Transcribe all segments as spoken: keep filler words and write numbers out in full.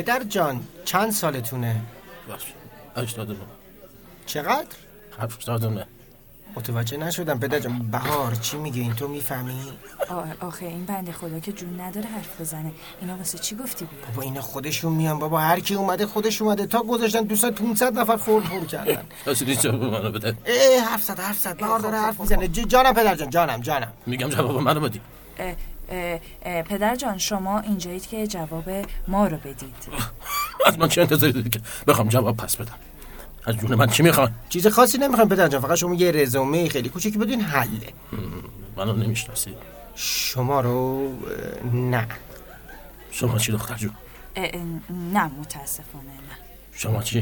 پدر جان چند سالتونه؟ هشتاد و نه. چقدر؟ هفتاد و نه. متوجه نشدم پدر جان. بهار چی میگه؟ این تو میفهمی؟ آخه این بنده خدا که جون نداره حرف بزنه. اینا واسه چی گفتی بیا؟ بابا اینا خودشون میان بابا، هر کی اومده خودش اومده. تا گذاشتن دوستان پانصد نفر فور فور کردن. اصلی جواب منو بده. ای حرف زد حرف زد بهار داره حرف میزنه. جانم پدر جان جانم جانم میگم جواب منو بدی. اه اه اه پدر جان شما اینجایید که جواب ما رو بدید. از من چه انتظاری داری که بخوام جواب پس بدم؟ از جون من چی میخوان؟ چیز خاصی نمیخوام پدر جان، فقط شما یه رزومه خیلی کوچیکی بدین حله. منو نمیشناسی؟ شما رو نه. شما چی دختر جون؟ نه متاسفانه نه. شما چی؟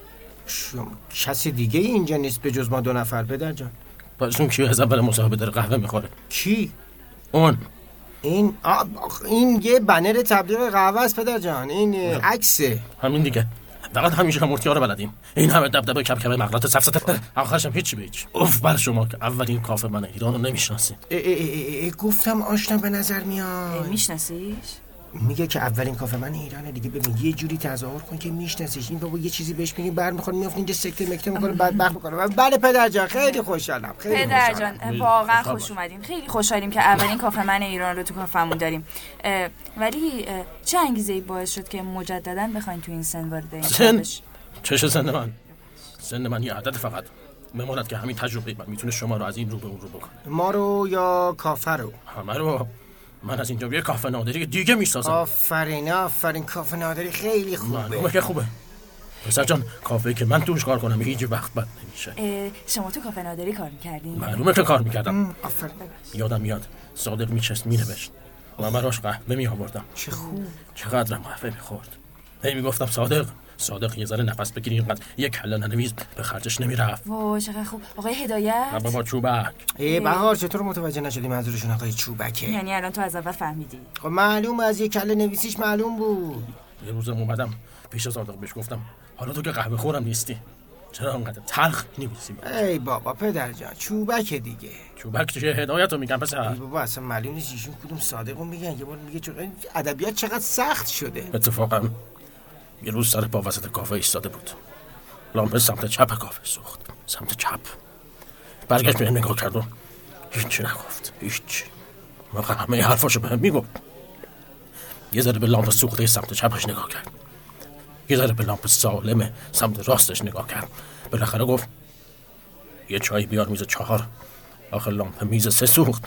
شما کسی دیگه اینجا نیست به جز ما دو نفر پدر جان. پس اون کی از اول مصاحبه داره قهوه میخوره؟ کی؟ اون این آ... این یه بنر تبلیغ قهوه است پدر جان. این عکسه. همین دیگه. فقط همیشه همورتیا رو بلدیم. این همه دبدبه کبکبه مغلط سفسطه آخرش هم هیچی به هیچ. اوف بر شما که اولین کافه من ایران رو نمیشناسی. گفتم آشنا به نظر میاد. میشناسیش؟ میگه که اولین کافه من ایرانه دیگه. ببین یه جوری تظاهر کن که میشناسیش. این بابا یه چیزی بهش میگی برمیخوره میافت اینجا سکته مکته میکنه بدبخت میکنه. بله پدر جان خیلی خوشحالم. خیلی پدر جان واقعا خوش اومدین. خیلی خوشحالیم که اولین کافه من ایران رو تو کافمون داریم. ولی چه انگیزه‌ای باعث شد که مجددا بخواید تو این سن وارد این سن چه سن من؟ سن من یه عدد فقط. بماند که همین تجربه من میتونه شما رو از این رو به اون رو بکنه. ما رو یا کافه رو؟ همه رو. من از اینجا یه کافه نادری دیگه میسازم. آفرین آفرین کافه نادری خیلی خوبه. معلومه که خوبه. پسر جان کافه که من توش کار کنم هیچ وقت بد نمیشه. شما تو کافه نادری کار میکردین؟ معلومه که کار میکردم. آفرین. یادم میاد صادق میچست مینوشت و من براش قهوه میآوردم. چه خوب. چقدرم قهوه میخورد. هی میگفتم صادق صادق یه ذره نفس بگیری اینقدر یک کله ننویس به خرجش نمیرفت. وای چقدر خوب. آقای هدایت؟ نه بابا چوبک. ای بهار چطور متوجه نشدی منظورشون آقای چوبکه؟ یعنی الان تو از اول فهمیدی؟ خب معلوم از یک کله نویسیش معلوم بود. یه روزم اومدم پیش صادق بهش گفتم حالا تو که قهوه خورم نیستی چرا انقدر تلخ نمی‌نویسی؟ ای بابا پدر جان چوبک دیگه. چوبک چه هدایتو میگم پسر. ای بابا اصلا معلوم نیست ایشون کدوم صادقو میگن. یه بار میگه چون ادبیات چقدر سخت شده. اتفاقا یه روز سر پا وسط کافه ایستاده بود. لامپ سمت چپ کافه سوخت. سمت چپ. برگشت بهم نگاه کرد و هیچی نگفت. هیچ. واقعا همه حرفاشو بهم میگفت. یه ذره به لامپ سوخته سمت چپش نگاه کرد. یه ذره به لامپ سالم سمت راستش نگاه کرد. بالاخره گفت یه چای بیار میز چهار. آخه لامپ میز سه سوخت.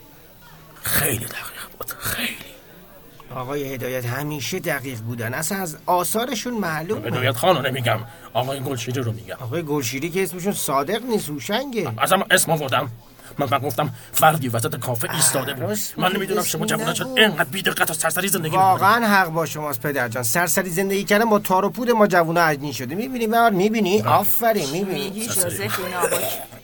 خیلی دقیق بود. خیلی. آقای هدایت همیشه دقیق بودن. اصلا از آثارشون معلومه. هدایت خانو نمیگم. آقای گلشیری رو میگم. آقای گلشیری که اسمشون صادق نیست هوشنگه. اصلا اسم آوردم. من من گفتم فردی وسط کافه ایستاده بود. من نمیدونم شما جوونا چرا اینقدر بی‌دقت و سرسری زندگی می‌کنید. واقعا حق با شماست پدر جان. سرسری زندگی کردن با تار و پود ما جوونا عجین شده. می‌بینی بهار می‌بینی؟ آفرین می‌بینی. جوزف این آقا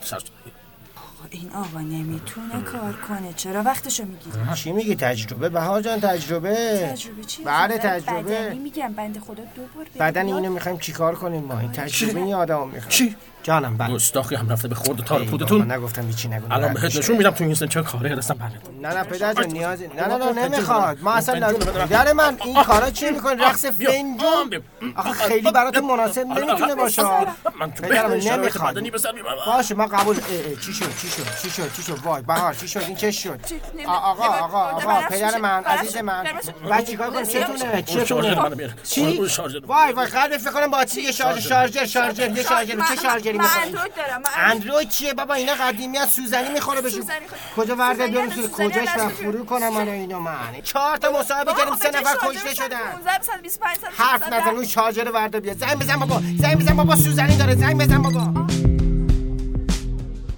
این آقا نمیتونه کار کنه. چرا وقتشو میگیری؟ چی میگی تجربه بهار جان؟ تجربه تجربه چی؟ بله تجربه. بدنی میگم بنده خدا دو بار بدن اینو می‌خوایم چیکار کنیم ما؟ این تجربه این آدمو می‌خوام. چی؟ جانم بله. مستاخی هم رفته به خورد تار و پودتون. من نگفتم هیچی نگو. الان بهت نشون میدم تو این سن چه کاری هستم برات. نه نه پدر جان نیازی نه نه نه نمیخواد. ما اصلا پدر من این کارا چی می‌کنی؟ رقص فنجون. آخه خیلی براتون مناسب نمیتونه باشه. پدر من نمیخواد. باشه ما قبول. چی شد چی شد چی شد چی شد وای بهار چی شد این چه شد؟ آقا آقا آقا پدر من عزیز من بعد چیکار کنم چتونه چتونه چی؟ وای وای قلب فکر کنم با چی شارژ شارژر شارژر یه شارژر چه شارژری می‌خوای؟ اندروید چیه بابا اینا قدیمی از سوزنی میخوره بشه. کجا ورده بیارم تو کجاش من فرو کنم من اینو من چهار تا مصاحبه کردیم سه نفر کشته شدن. حرف نزن اون شارژر ورده بیا. زنگ بزن بابا زنگ بزن بابا سوزنی داره. زنگ بزن بابا.